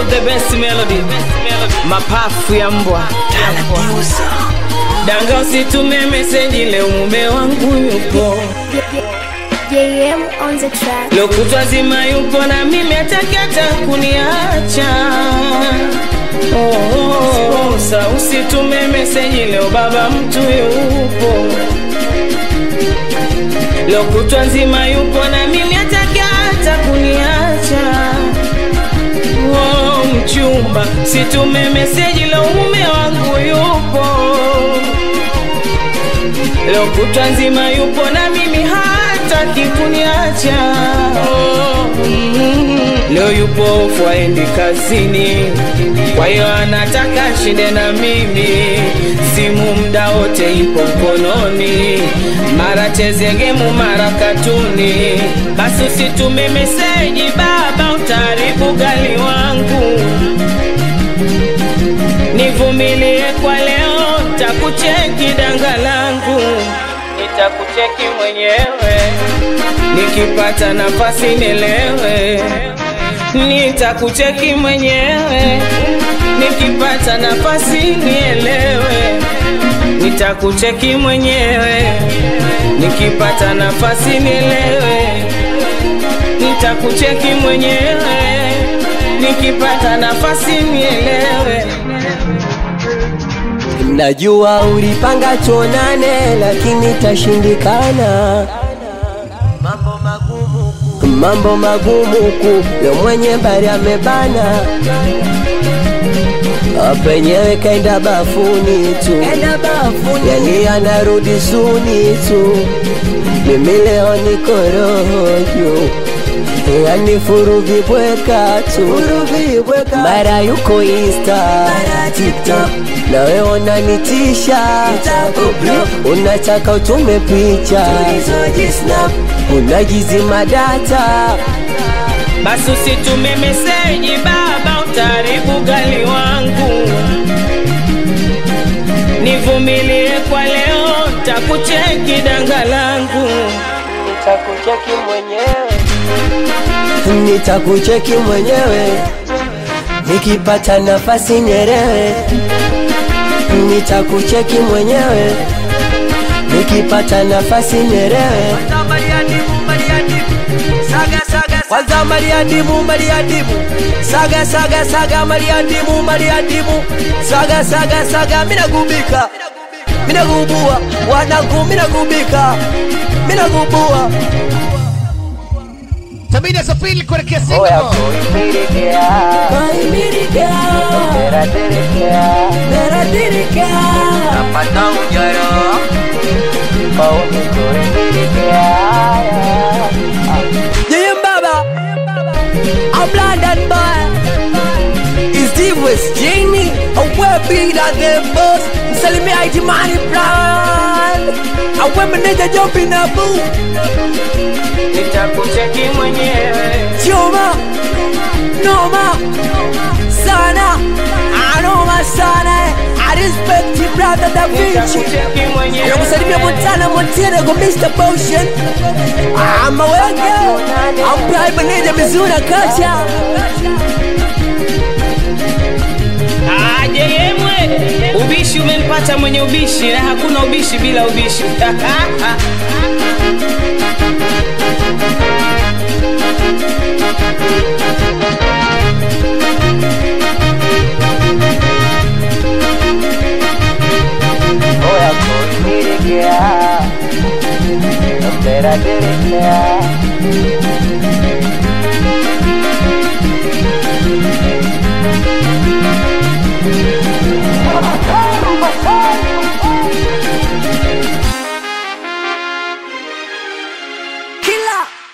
the best melody. Mapafu ya mbwa danga usitume message leo mume wangu yupo. JM on the track. Leo kutwa zima yupo na mimi atakata kuniacha. Sa usitume message leo baba mtu yupo. Leo kutwa nzima yupo na mimi atakata kuniacha. Mchumba situme message leo mume wangu yupo. Leo kutwa nzima yupo na mimi hataki kuniacha. Leo yupo ofu aendi kazini, kwa hiyo anataka shinde na mimi. Simu mda wote ipo mkononi, mara cheze gemu mara katuni. Basi usitume message baba, utaharibu gali wangu. Nivumilie kwa leo, nitakucheki danga langu. Nitakucheki mwenyewe, nikipata nafasi nielewe. Nitakucheki mwenyewe, nikipata nafasi nielewe. Nitakucheki mwenyewe, nikipata nafasi nielewe. Nitakucheki mwenyewe, nikipata nafasi nielewe. Najua ulipanga tuonane lakini tashindikana. Mambo magumu leo mwenye bari amebana. Penyewe kaenda bafuni tu, yani anarudi suni tu. Mimi leo niko roho, yani furuvi bweka tu. Mara yuko Insta, mara TikTok, na wewe unanitisha. Unataka utume picha, unajizima data. Basi usitume message baba, utaharibu gali wangu. Nivumilie kwa leo, nitakucheki danga langu. Nitakucheki mwenyewe, nitakucheki mwenyewe. Nikipata nafasi nielewe. Nitakucheki mwenyewe, nikipata nafasi nielewe. Kwanza mariadimu saga mariadimu saga minagubika minagubua wanangu minagubua Tabida Safili kuelekea Oya Singapore. Koimirikea Meradirikea Napata ujaro Pauni koimirikea JM Baba I'm London boy Is Steve West Jamie I wear big like the boss Msalimi haiti money plan I wear manager job in a boo Nitakucheki mwenyewe. Choma Noma Sana Anoma sana I respect you brother Da Vinci Nitakucheki mwenyewe. Nakusalimia Montana Montero Mr. Potion I'm a worker I'm prime manager Mizuna Kacha JM ubishi umenipata mwenye ubishi, na hakuna ubishi bila ubishi. Oya koimirikea Meradirikea